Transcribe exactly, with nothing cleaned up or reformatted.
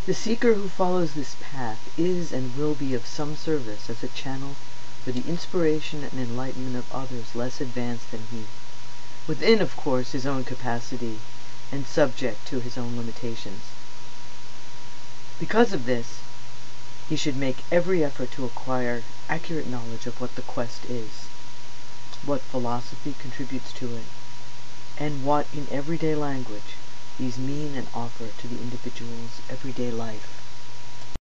The seeker who follows this path is and will be of some service as a channel for the inspiration and enlightenment of others less advanced than he, within, of course, his own capacity and subject to his own limitations. Because of this, he should make every effort to acquire accurate knowledge of what the quest is, what philosophy contributes to it, and what, in everyday language, these mean and offer to the individual's everyday life.